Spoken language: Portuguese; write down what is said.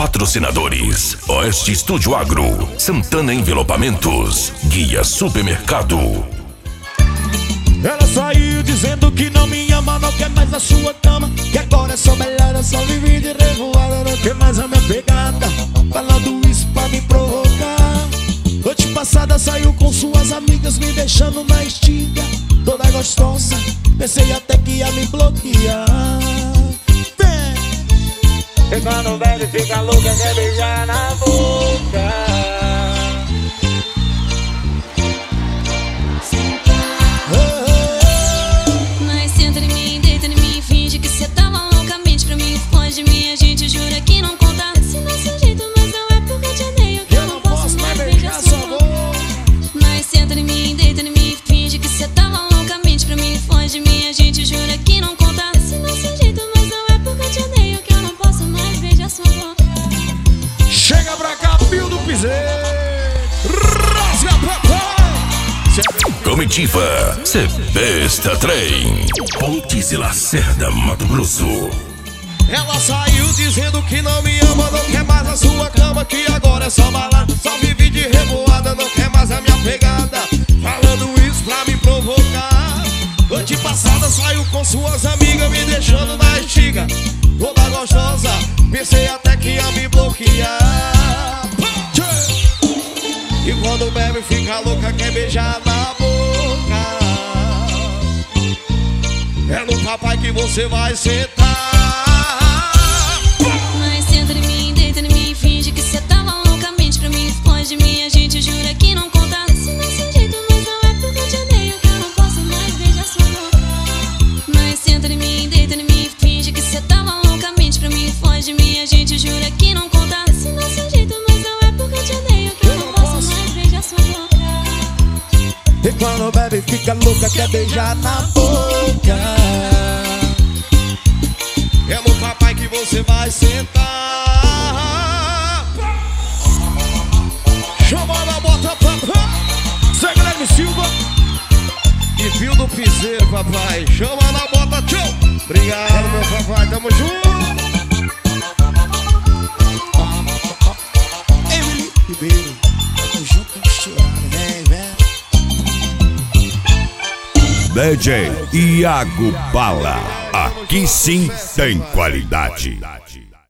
Patrocinadores: Oeste Estúdio Agro, Santana Envelopamentos, Guia Supermercado. Ela saiu dizendo que não me ama, não quer mais a sua cama, que agora é só melhor, só vive de revoada, não quer mais a minha pegada, falando isso pra me provocar. Noite passada saiu com suas amigas, me deixando na estiga, toda gostosa, pensei até que ia me bloquear. E quando bebe fica louca, quer beijar na boca. Mas senta em mim, deita em mim, finge que cê tá loucamente pra mim, foge de mim, a gente jura que não conta. Se nosso jeito, mas não é porque eu te odeio, que eu não posso mais beijar sua boca. Mas senta em mim, deita em mim, finge que cê tá loucamente pra mim, foge de mim, a gente jura que não conta. Se nosso jeito, mas não é porque eu te odeio, que eu não posso mais beijar sua boca. Chega pra cá, Pio do Piseiro, rasga papai. Comitiva Sebesta Trem, Pontes e Lacerda, Mato Grosso. Ela saiu dizendo que não me ama, não quer mais a sua cama, que agora é só balada, só vive de revoada, não quer mais a minha pegada, falando isso pra me provocar. Noite passada saiu com suas amigas, me deixando na estiga, toda gostosa, pensei até que ia me bloquear. E quando bebe fica louca, quer beijar na boca. É no papai que você vai sentar. Mas senta em mim, deita em mim, finge que cê tá loucamente pra mim, foge de mim, a gente jura que não conta. Se nosso jeito, mas não é porque eu te odeio, que eu não posso mais beijar sua boca. Mas senta em mim, deita em mim, finge que cê tá loucamente pra mim, foge de mim, a gente jura que não conta. Se nosso jeito, mas não é porque eu te odeio, que eu não posso mais beijar sua boca. E quando bebe fica louca, quer beijar na boca. É no papai que você vai sentar. Chama na bota, papai. Zé Guilherme Silva e Pio do Piseiro, papai. Chama na bota, tchau. Obrigado, meu papai, tamo junto. Emily Ribeiro, tamo junto, misturado, vem, vem. DJ Iago Bala, aqui sim tem qualidade.